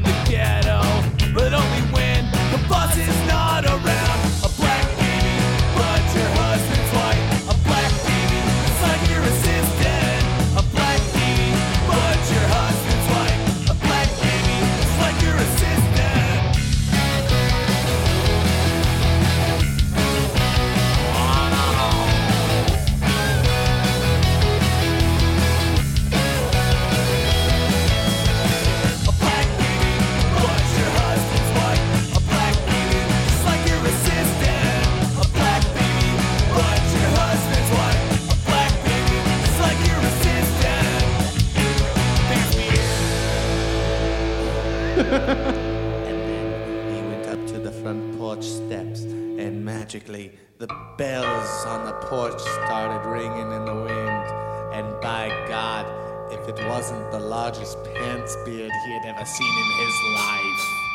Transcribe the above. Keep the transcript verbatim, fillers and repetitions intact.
of the ghetto, but only when the boss is not around. A black baby, but your husband's white. A black baby, it's like your assistant. A black baby, but your husband's white. A black baby, it's like your assistant. A black baby, but your husband's white. A black baby, it's like your assistant. A black baby, but your husband's white. A black baby, it's like your assistant. Thanks, Peter. And then he went up to the front porch steps, and magically the bells on the porch started ringing in the wind. And by God, if it wasn't the largest pants beard he had ever seen in his life.